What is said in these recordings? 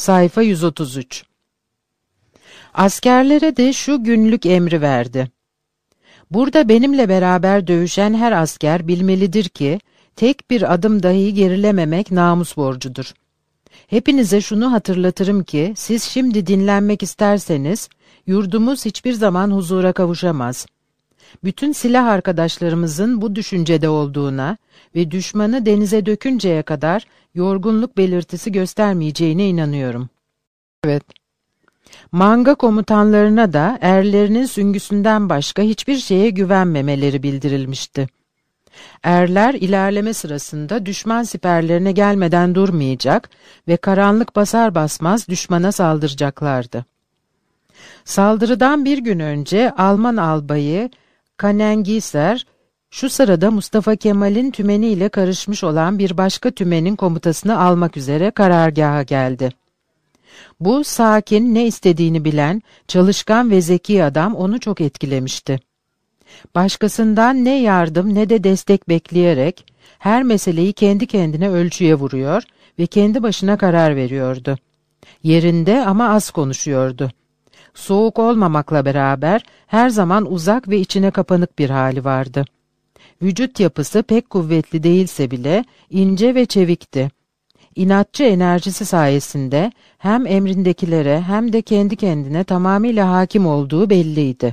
Sayfa 133. Askerlere de şu günlük emri verdi. Burada benimle beraber dövüşen her asker bilmelidir ki, tek bir adım dahi gerilememek namus borcudur. Hepinize şunu hatırlatırım ki, siz şimdi dinlenmek isterseniz, yurdumuz hiçbir zaman huzura kavuşamaz. Bütün silah arkadaşlarımızın bu düşüncede olduğuna ve düşmanı denize dökünceye kadar yorgunluk belirtisi göstermeyeceğine inanıyorum. Evet. Manga komutanlarına da erlerinin süngüsünden başka hiçbir şeye güvenmemeleri bildirilmişti. Erler ilerleme sırasında düşman siperlerine gelmeden durmayacak ve karanlık basar basmaz düşmana saldıracaklardı. Saldırıdan bir gün önce Alman albayı Kanengiser, şu sırada Mustafa Kemal'in tümeniyle karışmış olan bir başka tümenin komutasını almak üzere karargaha geldi. Bu sakin, ne istediğini bilen, çalışkan ve zeki adam onu çok etkilemişti. Başkasından ne yardım ne de destek bekleyerek her meseleyi kendi kendine ölçüye vuruyor ve kendi başına karar veriyordu. Yerinde ama az konuşuyordu. Soğuk olmamakla beraber her zaman uzak ve içine kapanık bir hali vardı. Vücut yapısı pek kuvvetli değilse bile ince ve çevikti. İnatçı enerjisi sayesinde hem emrindekilere hem de kendi kendine tamamıyla hakim olduğu belliydi.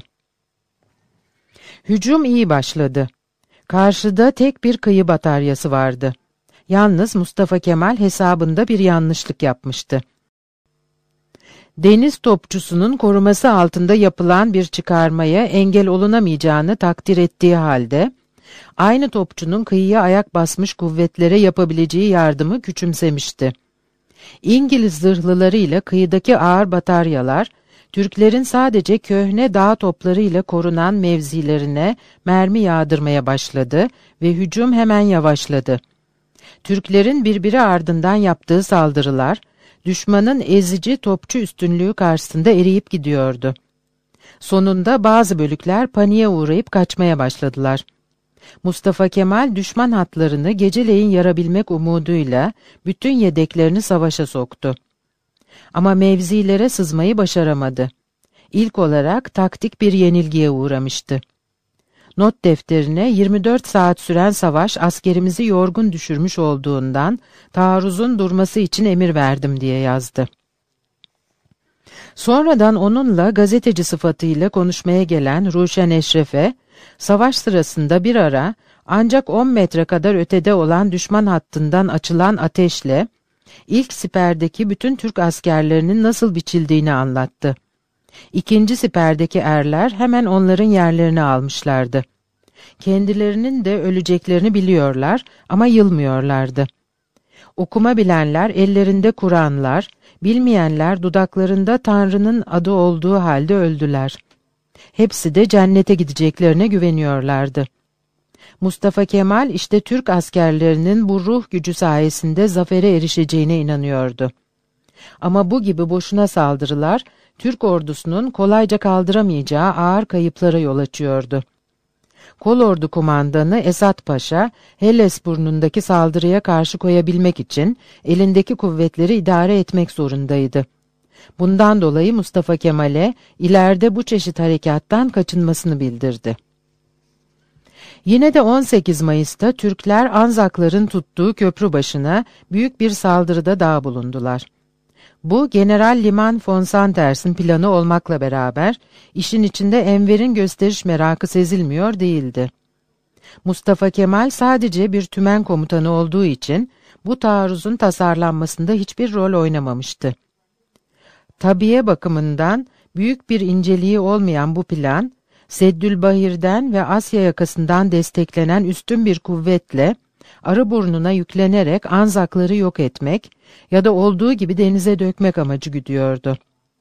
Hücum iyi başladı. Karşıda tek bir kıyı bataryası vardı. Yalnız Mustafa Kemal hesabında bir yanlışlık yapmıştı. Deniz topçusunun koruması altında yapılan bir çıkarmaya engel olunamayacağını takdir ettiği halde, aynı topçunun kıyıya ayak basmış kuvvetlere yapabileceği yardımı küçümsemişti. İngiliz zırhlılarıyla kıyıdaki ağır bataryalar, Türklerin sadece köhne dağ toplarıyla korunan mevzilerine mermi yağdırmaya başladı ve hücum hemen yavaşladı. Türklerin birbiri ardından yaptığı saldırılar, düşmanın ezici topçu üstünlüğü karşısında eriyip gidiyordu. Sonunda bazı bölükler paniğe uğrayıp kaçmaya başladılar. Mustafa Kemal düşman hatlarını geceleyin yarabilmek umuduyla bütün yedeklerini savaşa soktu. Ama mevzilere sızmayı başaramadı. İlk olarak taktik bir yenilgiye uğramıştı. Not defterine 24 saat süren savaş askerimizi yorgun düşürmüş olduğundan taarruzun durması için emir verdim diye yazdı. Sonradan onunla gazeteci sıfatıyla konuşmaya gelen Ruşen Eşref'e, savaş sırasında bir ara ancak 10 metre kadar ötede olan düşman hattından açılan ateşle, ilk siperdeki bütün Türk askerlerinin nasıl biçildiğini anlattı. İkinci siperdeki erler hemen onların yerlerini almışlardı. Kendilerinin de öleceklerini biliyorlar ama yılmıyorlardı. Okuma bilenler ellerinde Kur'anlar, bilmeyenler dudaklarında Tanrı'nın adı olduğu halde öldüler. Hepsi de cennete gideceklerine güveniyorlardı. Mustafa Kemal işte Türk askerlerinin bu ruh gücü sayesinde zafere erişeceğine inanıyordu. Ama bu gibi boşuna saldırılar, Türk ordusunun kolayca kaldıramayacağı ağır kayıplara yol açıyordu. Kolordu kumandanı Esat Paşa, Hellesburnu'ndaki saldırıya karşı koyabilmek için elindeki kuvvetleri idare etmek zorundaydı. Bundan dolayı Mustafa Kemal'e ileride bu çeşit harekattan kaçınmasını bildirdi. Yine de 18 Mayıs'ta Türkler Anzakların tuttuğu köprü başına büyük bir saldırıda daha bulundular. Bu General Liman von Santers'in planı olmakla beraber işin içinde Enver'in gösteriş merakı sezilmiyor değildi. Mustafa Kemal sadece bir tümen komutanı olduğu için bu taarruzun tasarlanmasında hiçbir rol oynamamıştı. Tabiye bakımından büyük bir inceliği olmayan bu plan, Seddülbahir'den ve Asya yakasından desteklenen üstün bir kuvvetle Arıburnu'na yüklenerek Anzakları yok etmek ya da olduğu gibi denize dökmek amacı güdüyordu.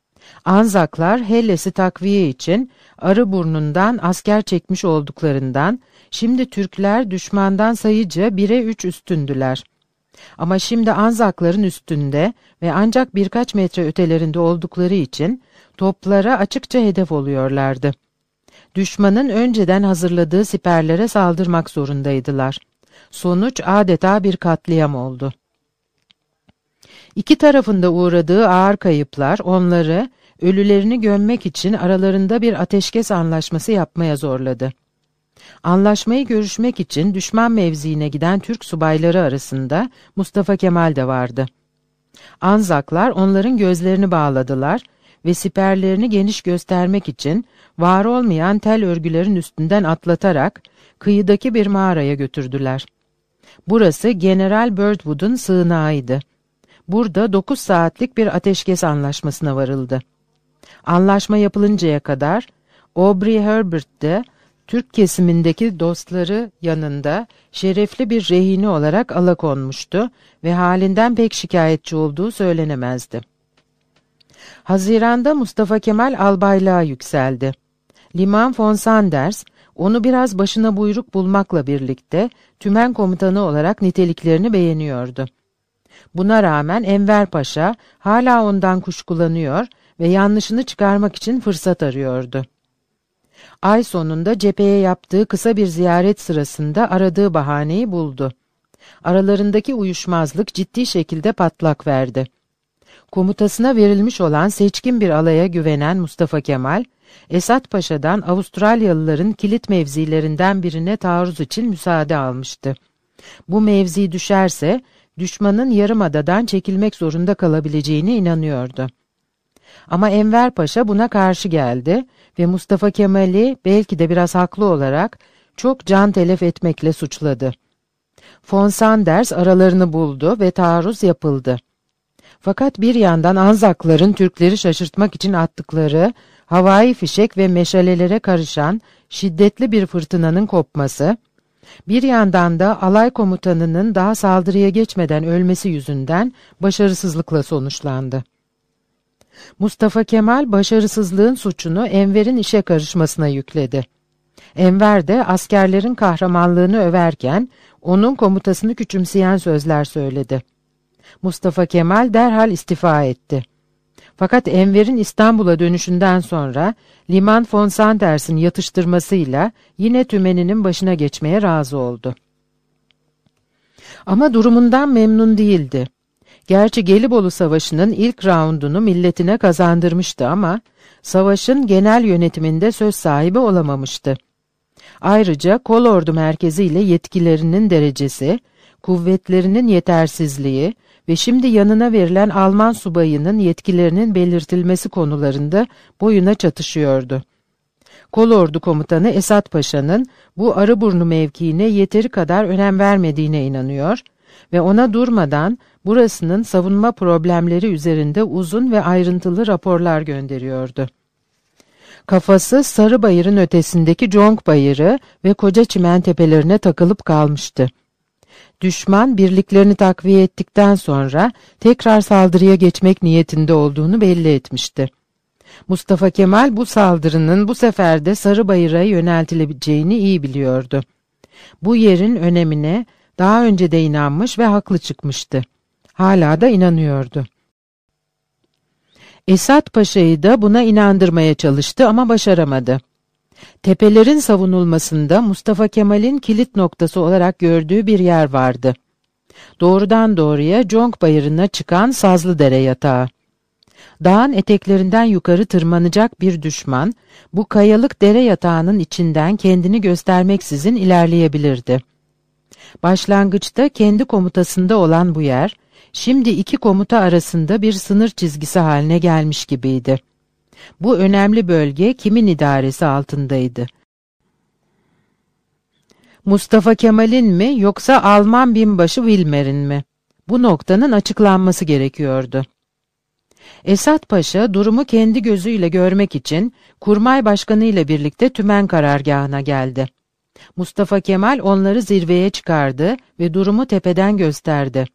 Anzaklar Helles'i takviye için Arıburnu'ndan asker çekmiş olduklarından şimdi Türkler düşmandan sayıca 1'e 3 üstündüler. Ama şimdi Anzakların üstünde ve ancak birkaç metre ötelerinde oldukları için toplara açıkça hedef oluyorlardı. Düşmanın önceden hazırladığı siperlere saldırmak zorundaydılar. Sonuç adeta bir katliam oldu. İki tarafında uğradığı ağır kayıplar onları ölülerini gömmek için aralarında bir ateşkes anlaşması yapmaya zorladı. Anlaşmayı görüşmek için düşman mevziine giden Türk subayları arasında Mustafa Kemal de vardı. Anzaklar onların gözlerini bağladılar ve siperlerini geniş göstermek için var olmayan tel örgülerin üstünden atlatarak kıyıdaki bir mağaraya götürdüler. Burası General Birdwood'un sığınağıydı. Burada 9 saatlik bir ateşkes anlaşmasına varıldı. Anlaşma yapılıncaya kadar Aubrey Herbert de Türk kesimindeki dostları yanında şerefli bir rehini olarak alakonmuştu ve halinden pek şikayetçi olduğu söylenemezdi. Haziran'da Mustafa Kemal albaylığa yükseldi. Liman von Sanders, onu biraz başına buyruk bulmakla birlikte tümen komutanı olarak niteliklerini beğeniyordu. Buna rağmen Enver Paşa hala ondan kuşkulanıyor ve yanlışını çıkarmak için fırsat arıyordu. Ay sonunda cepheye yaptığı kısa bir ziyaret sırasında aradığı bahaneyi buldu. Aralarındaki uyuşmazlık ciddi şekilde patlak verdi. Komutasına verilmiş olan seçkin bir alaya güvenen Mustafa Kemal, Esat Paşa'dan Avustralyalıların kilit mevzilerinden birine taarruz için müsaade almıştı. Bu mevzi düşerse, düşmanın Yarımada'dan çekilmek zorunda kalabileceğine inanıyordu. Ama Enver Paşa buna karşı geldi ve Mustafa Kemal'i belki de biraz haklı olarak çok can telef etmekle suçladı. Von Sanders aralarını buldu ve taarruz yapıldı. Fakat bir yandan Anzakların Türkleri şaşırtmak için attıkları havai fişek ve meşalelere karışan şiddetli bir fırtınanın kopması, bir yandan da alay komutanının daha saldırıya geçmeden ölmesi yüzünden başarısızlıkla sonuçlandı. Mustafa Kemal başarısızlığın suçunu Enver'in işe karışmasına yükledi. Enver de askerlerin kahramanlığını överken onun komutasını küçümseyen sözler söyledi. Mustafa Kemal derhal istifa etti. Fakat Enver'in İstanbul'a dönüşünden sonra Liman von Sanders'in yatıştırmasıyla yine tümeninin başına geçmeye razı oldu. Ama durumundan memnun değildi. Gerçi Gelibolu Savaşı'nın ilk raundunu milletine kazandırmıştı ama savaşın genel yönetiminde söz sahibi olamamıştı. Ayrıca kolordu merkezi ile yetkilerinin derecesi, kuvvetlerinin yetersizliği ve şimdi yanına verilen Alman subayının yetkilerinin belirtilmesi konularında boyuna çatışıyordu. Kolordu komutanı Esat Paşa'nın bu Arıburnu mevkiine yeteri kadar önem vermediğine inanıyor ve ona durmadan burasının savunma problemleri üzerinde uzun ve ayrıntılı raporlar gönderiyordu. Kafası Sarıbayır'ın ötesindeki Conk Bayırı ve Koca Çimen tepelerine takılıp kalmıştı. Düşman birliklerini takviye ettikten sonra tekrar saldırıya geçmek niyetinde olduğunu belli etmişti. Mustafa Kemal bu saldırının bu sefer de Sarıbayır'a yöneltilebileceğini iyi biliyordu. Bu yerin önemine daha önce de inanmış ve haklı çıkmıştı. Hala da inanıyordu. Esat Paşa'yı da buna inandırmaya çalıştı ama başaramadı. Tepelerin savunulmasında Mustafa Kemal'in kilit noktası olarak gördüğü bir yer vardı. Doğrudan doğruya Conk Bayırı'na çıkan Sazlıdere yatağı. Dağın eteklerinden yukarı tırmanacak bir düşman, bu kayalık dere yatağının içinden kendini göstermeksizin ilerleyebilirdi. Başlangıçta kendi komutasında olan bu yer, şimdi iki komuta arasında bir sınır çizgisi haline gelmiş gibiydi. Bu önemli bölge kimin idaresi altındaydı? Mustafa Kemal'in mi yoksa Alman binbaşı Wilmer'in mi? Bu noktanın açıklanması gerekiyordu. Esat Paşa durumu kendi gözüyle görmek için Kurmay Başkanı ile birlikte Tümen karargahına geldi. Mustafa Kemal onları zirveye çıkardı ve durumu tepeden gösterdi.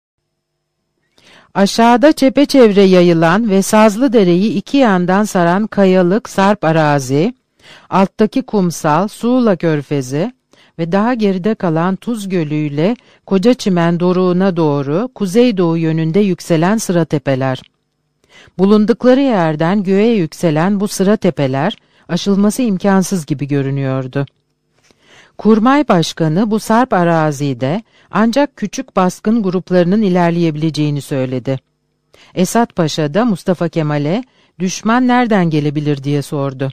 Aşağıda çepeçevre yayılan ve Sazlıdere'yi iki yandan saran kayalık sarp arazi, alttaki kumsal, Suğla Körfezi ve daha geride kalan Tuz Gölü ile Koca Çimen doruğuna doğru kuzeydoğu yönünde yükselen sıra tepeler. Bulundukları yerden göğe yükselen bu sıra tepeler aşılması imkansız gibi görünüyordu. Kurmay Başkanı bu sarp arazide ancak küçük baskın gruplarının ilerleyebileceğini söyledi. Esat Paşa da Mustafa Kemal'e düşman nereden gelebilir diye sordu.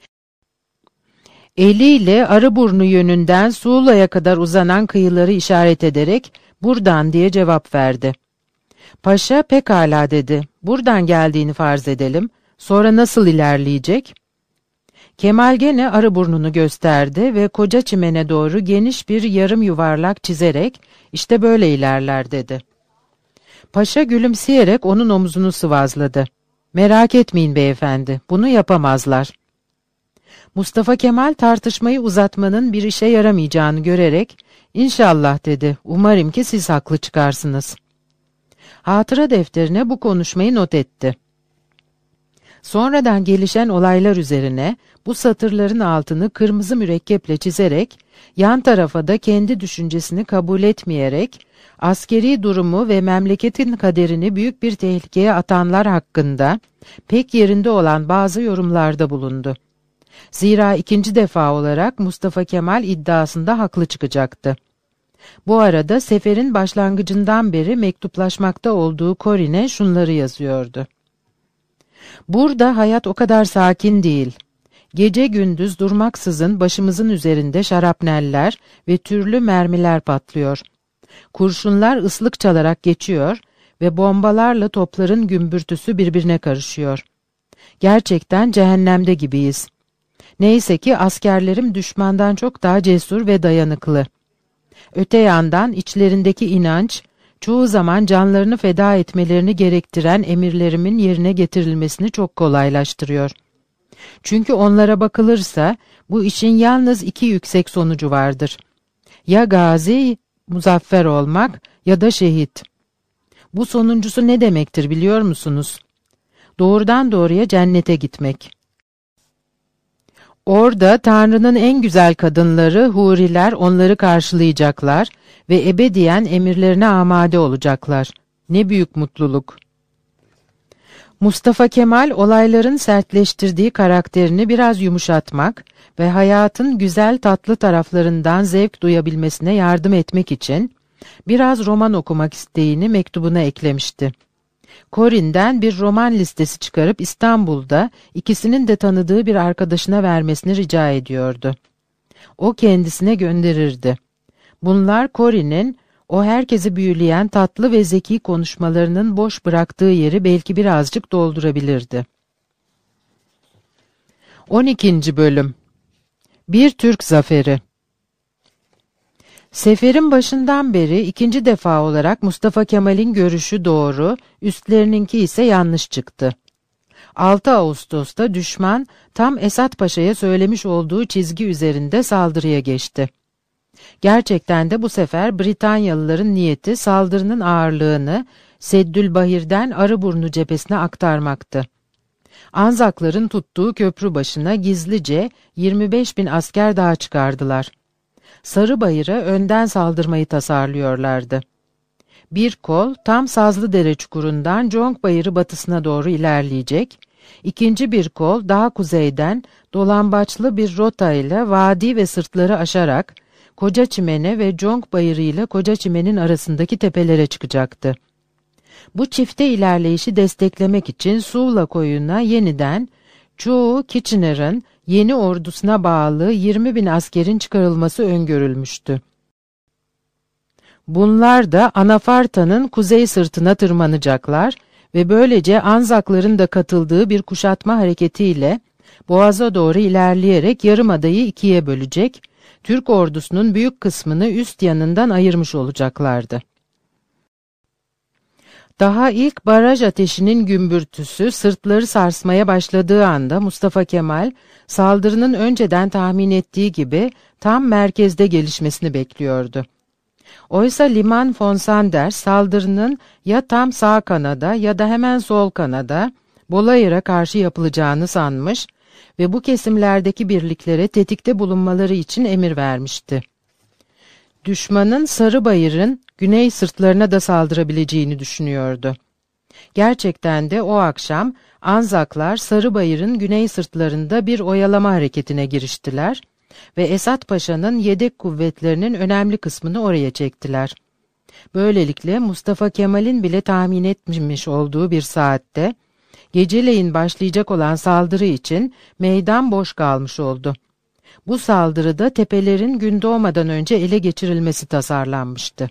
Eliyle Arıburnu yönünden Suğla'ya kadar uzanan kıyıları işaret ederek buradan diye cevap verdi. Paşa pekala dedi. Buradan geldiğini farz edelim. Sonra nasıl ilerleyecek? Kemal gene Arıburnu'nu gösterdi ve Koca Çimen'e doğru geniş bir yarım yuvarlak çizerek işte böyle ilerler dedi. Paşa gülümseyerek onun omzunu sıvazladı. Merak etmeyin beyefendi, bunu yapamazlar. Mustafa Kemal tartışmayı uzatmanın bir işe yaramayacağını görerek İnşallah dedi, umarım ki siz haklı çıkarsınız. Hatıra defterine bu konuşmayı not etti. Sonradan gelişen olaylar üzerine bu satırların altını kırmızı mürekkeple çizerek, yan tarafa da kendi düşüncesini kabul etmeyerek, askeri durumu ve memleketin kaderini büyük bir tehlikeye atanlar hakkında pek yerinde olan bazı yorumlarda bulundu. Zira ikinci defa olarak Mustafa Kemal iddiasında haklı çıkacaktı. Bu arada seferin başlangıcından beri mektuplaşmakta olduğu Korin'e şunları yazıyordu. Burada hayat o kadar sakin değil. Gece gündüz durmaksızın başımızın üzerinde şarapneller ve türlü mermiler patlıyor. Kurşunlar ıslık çalarak geçiyor ve bombalarla topların gümbürtüsü birbirine karışıyor. Gerçekten cehennemde gibiyiz. Neyse ki askerlerim düşmandan çok daha cesur ve dayanıklı. Öte yandan içlerindeki inanç, çoğu zaman canlarını feda etmelerini gerektiren emirlerimin yerine getirilmesini çok kolaylaştırıyor. Çünkü onlara bakılırsa bu işin yalnız iki yüksek sonucu vardır. Ya gazi, muzaffer olmak ya da şehit. Bu sonuncusu ne demektir biliyor musunuz? Doğrudan doğruya cennete gitmek. Orada Tanrı'nın en güzel kadınları, huriler onları karşılayacaklar ve ebediyen emirlerine amade olacaklar. Ne büyük mutluluk! Mustafa Kemal olayların sertleştirdiği karakterini biraz yumuşatmak ve hayatın güzel tatlı taraflarından zevk duyabilmesine yardım etmek için biraz roman okumak isteğini mektubuna eklemişti. Korin'den bir roman listesi çıkarıp İstanbul'da ikisinin de tanıdığı bir arkadaşına vermesini rica ediyordu. O kendisine gönderirdi. Bunlar Korin'in o herkesi büyüleyen tatlı ve zeki konuşmalarının boş bıraktığı yeri belki birazcık doldurabilirdi. 12. Bölüm Bir Türk Zaferi. Seferin başından beri ikinci defa olarak Mustafa Kemal'in görüşü doğru, üstlerininki ise yanlış çıktı. 6 Ağustos'ta düşman tam Esat Paşa'ya söylemiş olduğu çizgi üzerinde saldırıya geçti. Gerçekten de bu sefer Britanyalıların niyeti saldırının ağırlığını Seddülbahir'den Arıburnu cephesine aktarmaktı. Anzakların tuttuğu köprü başına gizlice 25.000 asker daha çıkardılar. Sarıbayır'a önden saldırmayı tasarlıyorlardı. Bir kol tam Sazlıdere çukurundan Conkbayır'ı batısına doğru ilerleyecek, ikinci bir kol daha kuzeyden dolambaçlı bir rota ile vadi ve sırtları aşarak Koca Çimen'e ve Conkbayır'ı ile Koca Çimen'in arasındaki tepelere çıkacaktı. Bu çifte ilerleyişi desteklemek için Suğla koyuna yeniden çoğu Kitchener'ın yeni ordusuna bağlı 20.000 askerin çıkarılması öngörülmüştü. Bunlar da Anafarta'nın kuzey sırtına tırmanacaklar ve böylece Anzakların da katıldığı bir kuşatma hareketiyle Boğaz'a doğru ilerleyerek Yarımada'yı ikiye bölecek, Türk ordusunun büyük kısmını üst yanından ayırmış olacaklardı. Daha ilk baraj ateşinin gümbürtüsü sırtları sarsmaya başladığı anda Mustafa Kemal, saldırının önceden tahmin ettiği gibi tam merkezde gelişmesini bekliyordu. Oysa Liman von Sanders saldırının ya tam sağ kanada ya da hemen sol kanada Bolayır'a karşı yapılacağını sanmış ve bu kesimlerdeki birliklere tetikte bulunmaları için emir vermişti. Düşmanın Sarıbayır'ın güney sırtlarına da saldırabileceğini düşünüyordu. Gerçekten de o akşam Anzaklar Sarıbayır'ın güney sırtlarında bir oyalama hareketine giriştiler ve Esat Paşa'nın yedek kuvvetlerinin önemli kısmını oraya çektiler. Böylelikle Mustafa Kemal'in bile tahmin etmemiş olduğu bir saatte, geceleyin başlayacak olan saldırı için meydan boş kalmış oldu. Bu saldırıda tepelerin gün doğmadan önce ele geçirilmesi tasarlanmıştı.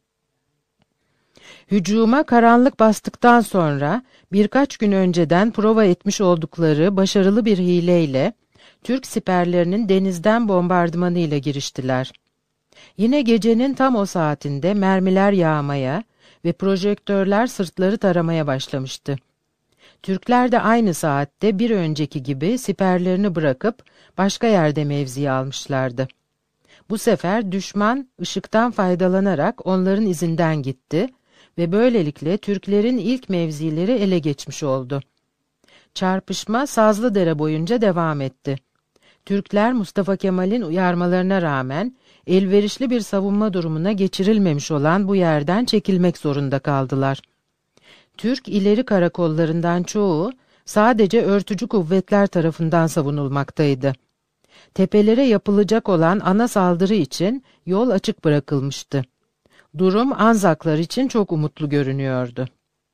Hücuma karanlık bastıktan sonra birkaç gün önceden prova etmiş oldukları başarılı bir hileyle Türk siperlerinin denizden bombardımanıyla giriştiler. Yine gecenin tam o saatinde mermiler yağmaya ve projektörler sırtları taramaya başlamıştı. Türkler de aynı saatte bir önceki gibi siperlerini bırakıp başka yerde mevzi almışlardı. Bu sefer düşman ışıktan faydalanarak onların izinden gitti ve böylelikle Türklerin ilk mevzileri ele geçmiş oldu. Çarpışma Sazlıdere boyunca devam etti. Türkler Mustafa Kemal'in uyarmalarına rağmen elverişli bir savunma durumuna geçirilmemiş olan bu yerden çekilmek zorunda kaldılar. Türk ileri karakollarından çoğu sadece örtücü kuvvetler tarafından savunulmaktaydı. Tepelere yapılacak olan ana saldırı için yol açık bırakılmıştı. Durum Anzaklar için çok umutlu görünüyordu.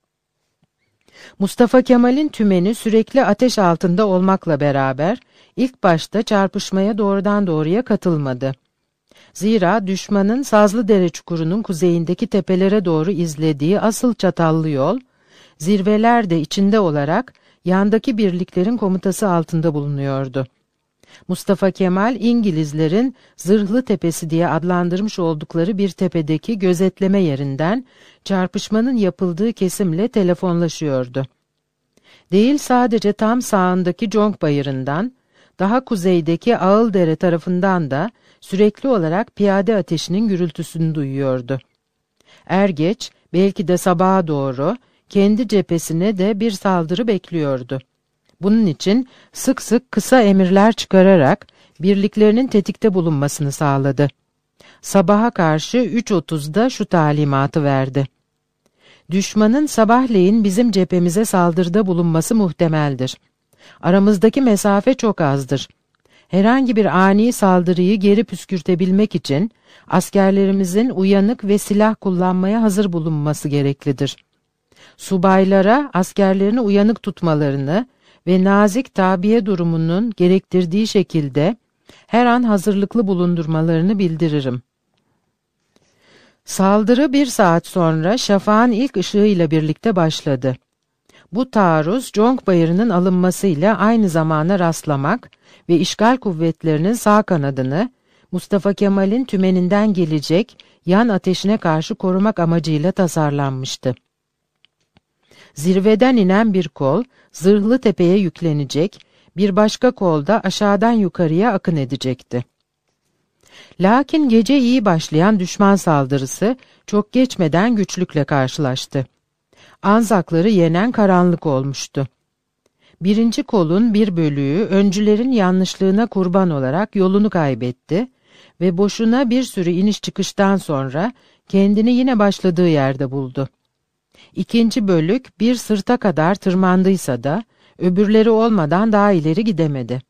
Mustafa Kemal'in tümeni sürekli ateş altında olmakla beraber ilk başta çarpışmaya doğrudan doğruya katılmadı. Zira düşmanın Sazlıdere çukurunun kuzeyindeki tepelere doğru izlediği asıl çatallı yol, zirveler de içinde olarak yandaki birliklerin komutası altında bulunuyordu. Mustafa Kemal, İngilizlerin Zırhlı Tepesi diye adlandırmış oldukları bir tepedeki gözetleme yerinden çarpışmanın yapıldığı kesimle telefonlaşıyordu. Değil sadece tam sağındaki Conk Bayırı'ndan, daha kuzeydeki Ağıldere tarafından da sürekli olarak piyade ateşinin gürültüsünü duyuyordu. Er geç, belki de sabaha doğru, kendi cephesine de bir saldırı bekliyordu. Bunun için sık sık kısa emirler çıkararak birliklerinin tetikte bulunmasını sağladı. Sabaha karşı 3.30'da şu talimatı verdi: "Düşmanın sabahleyin bizim cephemize saldırıda bulunması muhtemeldir. Aramızdaki mesafe çok azdır. Herhangi bir ani saldırıyı geri püskürtebilmek için askerlerimizin uyanık ve silah kullanmaya hazır bulunması gereklidir. Subaylara askerlerini uyanık tutmalarını ve nazik tabiye durumunun gerektirdiği şekilde her an hazırlıklı bulundurmalarını bildiririm." Saldırı 1 saat sonra şafağın ilk ışığıyla birlikte başladı. Bu taarruz Conk Bayırı'nın alınmasıyla aynı zamana rastlamak ve işgal kuvvetlerinin sağ kanadını Mustafa Kemal'in tümeninden gelecek yan ateşine karşı korumak amacıyla tasarlanmıştı. Zirveden inen bir kol Zırhlı Tepe'ye yüklenecek, bir başka kol da aşağıdan yukarıya akın edecekti. Lakin gece iyi başlayan düşman saldırısı çok geçmeden güçlükle karşılaştı. Anzakları yenen karanlık olmuştu. Birinci kolun bir bölüğü öncülerin yanlışlığına kurban olarak yolunu kaybetti ve boşuna bir sürü iniş çıkıştan sonra kendini yine başladığı yerde buldu. İkinci bölük bir sırta kadar tırmandıysa da öbürleri olmadan daha ileri gidemedi.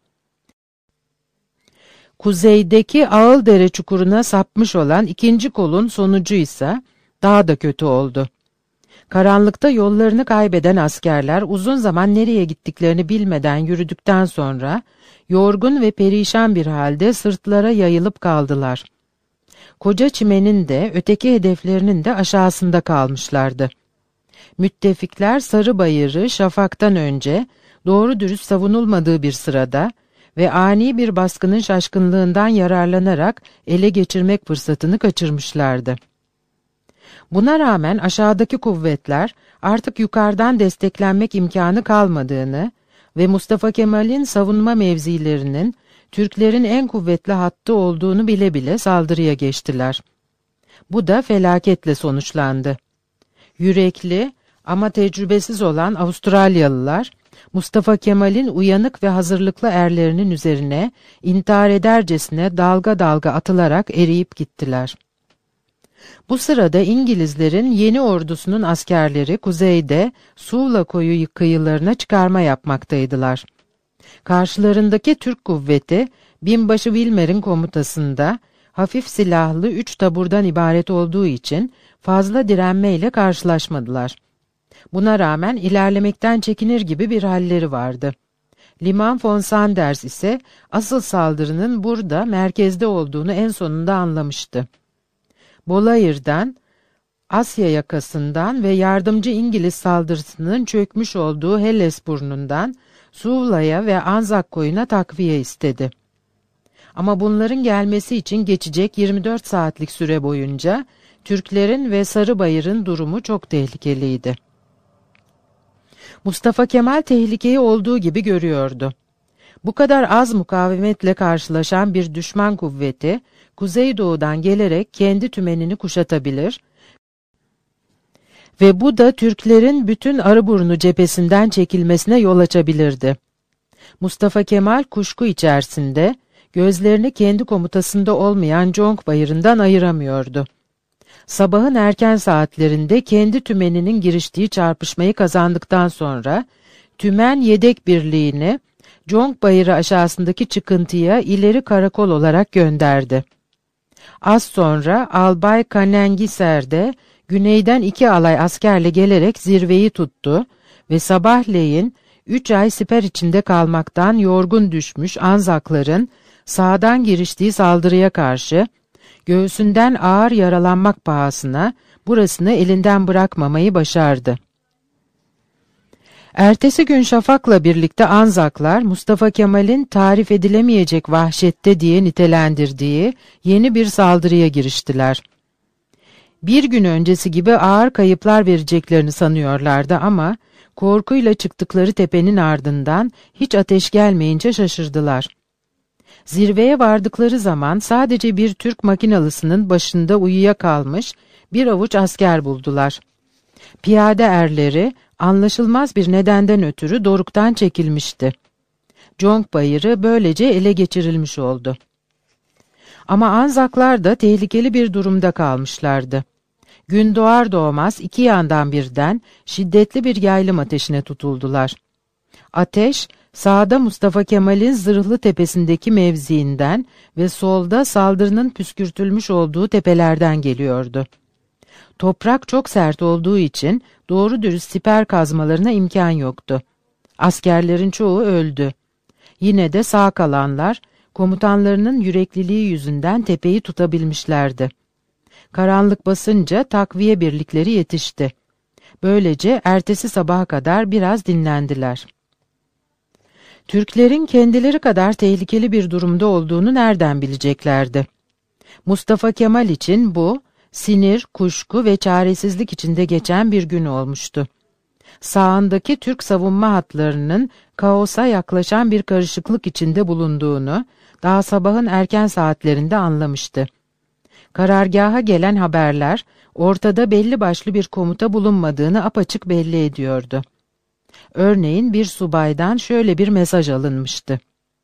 Kuzeydeki Ağıldere çukuruna sapmış olan ikinci kolun sonucu ise daha da kötü oldu. Karanlıkta yollarını kaybeden askerler uzun zaman nereye gittiklerini bilmeden yürüdükten sonra yorgun ve perişan bir halde sırtlara yayılıp kaldılar. Koca çimenin de öteki hedeflerinin de aşağısında kalmışlardı. Müttefikler Sarıbayır'ı şafaktan önce doğru dürüst savunulmadığı bir sırada ve ani bir baskının şaşkınlığından yararlanarak ele geçirmek fırsatını kaçırmışlardı. Buna rağmen aşağıdaki kuvvetler artık yukarıdan desteklenmek imkanı kalmadığını ve Mustafa Kemal'in savunma mevzilerinin Türklerin en kuvvetli hattı olduğunu bile bile saldırıya geçtiler. Bu da felaketle sonuçlandı. Yürekli ama tecrübesiz olan Avustralyalılar, Mustafa Kemal'in uyanık ve hazırlıklı erlerinin üzerine intihar edercesine dalga dalga atılarak eriyip gittiler. Bu sırada İngilizlerin yeni ordusunun askerleri kuzeyde Suvla koyu kıyılarına çıkarma yapmaktaydılar. Karşılarındaki Türk kuvveti binbaşı Wilmer'in komutasında hafif silahlı 3 taburdan ibaret olduğu için fazla direnmeyle karşılaşmadılar. Buna rağmen ilerlemekten çekinir gibi bir halleri vardı. Liman von Sanders ise asıl saldırının burada merkezde olduğunu en sonunda anlamıştı. Bolayır'dan, Asya yakasından ve yardımcı İngiliz saldırısının çökmüş olduğu Hellesburn'undan Suvla'ya ve Anzak koyuna takviye istedi. Ama bunların gelmesi için geçecek 24 saatlik süre boyunca Türklerin ve Sarıbayır'ın durumu çok tehlikeliydi. Mustafa Kemal tehlikeyi olduğu gibi görüyordu. Bu kadar az mukavemetle karşılaşan bir düşman kuvveti, kuzeydoğudan gelerek kendi tümenini kuşatabilir ve bu da Türklerin bütün Arıburnu cephesinden çekilmesine yol açabilirdi. Mustafa Kemal kuşku içerisinde, gözlerini kendi komutasında olmayan Conk Bayırı'ndan ayıramıyordu. Sabahın erken saatlerinde kendi tümeninin giriştiği çarpışmayı kazandıktan sonra, tümen yedek birliğini Conk Bayırı aşağısındaki çıkıntıya ileri karakol olarak gönderdi. Az sonra Albay Kanengiser de güneyden 2 alay askerle gelerek zirveyi tuttu ve sabahleyin 3 ay siper içinde kalmaktan yorgun düşmüş Anzakların sağdan giriştiği saldırıya karşı, göğsünden ağır yaralanmak pahasına burasını elinden bırakmamayı başardı. Ertesi gün şafakla birlikte Anzaklar, Mustafa Kemal'in tarif edilemeyecek vahşette diye nitelendirdiği yeni bir saldırıya giriştiler. Bir gün öncesi gibi ağır kayıplar vereceklerini sanıyorlardı ama korkuyla çıktıkları tepenin ardından hiç ateş gelmeyince şaşırdılar. Zirveye vardıkları zaman sadece bir Türk makinalısının başında uyuyakalmış bir avuç asker buldular. Piyade erleri anlaşılmaz bir nedenden ötürü doruktan çekilmişti. Conk Bayırı böylece ele geçirilmiş oldu. Ama Anzaklar da tehlikeli bir durumda kalmışlardı. Gün doğar doğmaz 2 yandan birden şiddetli bir yaylım ateşine tutuldular. Ateş, sağda Mustafa Kemal'in Zırhlı Tepesi'ndeki mevziinden ve solda saldırının püskürtülmüş olduğu tepelerden geliyordu. Toprak çok sert olduğu için doğru dürüst siper kazmalarına imkan yoktu. Askerlerin çoğu öldü. Yine de sağ kalanlar, komutanlarının yürekliliği yüzünden tepeyi tutabilmişlerdi. Karanlık basınca takviye birlikleri yetişti. Böylece ertesi sabaha kadar biraz dinlendiler. Türklerin kendileri kadar tehlikeli bir durumda olduğunu nereden bileceklerdi? Mustafa Kemal için bu, sinir, kuşku ve çaresizlik içinde geçen bir gün olmuştu. Sağındaki Türk savunma hatlarının kaosa yaklaşan bir karışıklık içinde bulunduğunu daha sabahın erken saatlerinde anlamıştı. Karargaha gelen haberler ortada belli başlı bir komuta bulunmadığını apaçık belli ediyordu. Örneğin bir subaydan şöyle bir mesaj alınmıştı.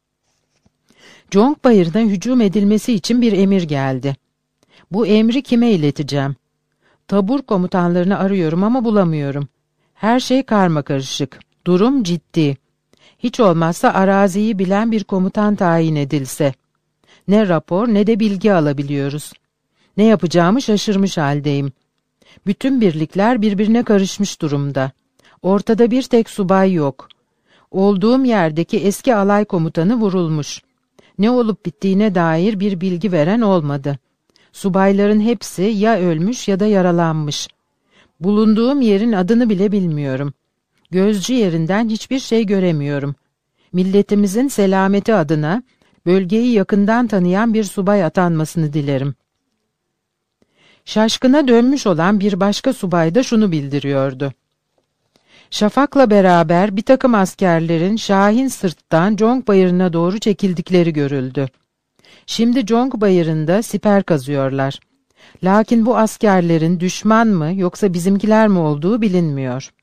Conk Bayırı'na hücum edilmesi için bir emir geldi. Bu emri kime ileteceğim? Tabur komutanlarını arıyorum ama bulamıyorum. Her şey karmakarışık. Durum ciddi. Hiç olmazsa araziyi bilen bir komutan tayin edilse. Ne rapor ne de bilgi alabiliyoruz. Ne yapacağımı şaşırmış haldeyim. Bütün birlikler birbirine karışmış durumda. Ortada bir tek subay yok. Olduğum yerdeki eski alay komutanı vurulmuş. Ne olup bittiğine dair bir bilgi veren olmadı. Subayların hepsi ya ölmüş ya da yaralanmış. Bulunduğum yerin adını bile bilmiyorum. Gözcü yerinden hiçbir şey göremiyorum. Milletimizin selameti adına bölgeyi yakından tanıyan bir subay atanmasını dilerim. Şaşkına dönmüş olan bir başka subay da şunu bildiriyordu. Şafak'la beraber bir takım askerlerin Şahin Sırt'tan Conk Bayırı'na doğru çekildikleri görüldü. Şimdi Conk Bayırı'nda siper kazıyorlar. Lakin bu askerlerin düşman mı yoksa bizimkiler mi olduğu bilinmiyor.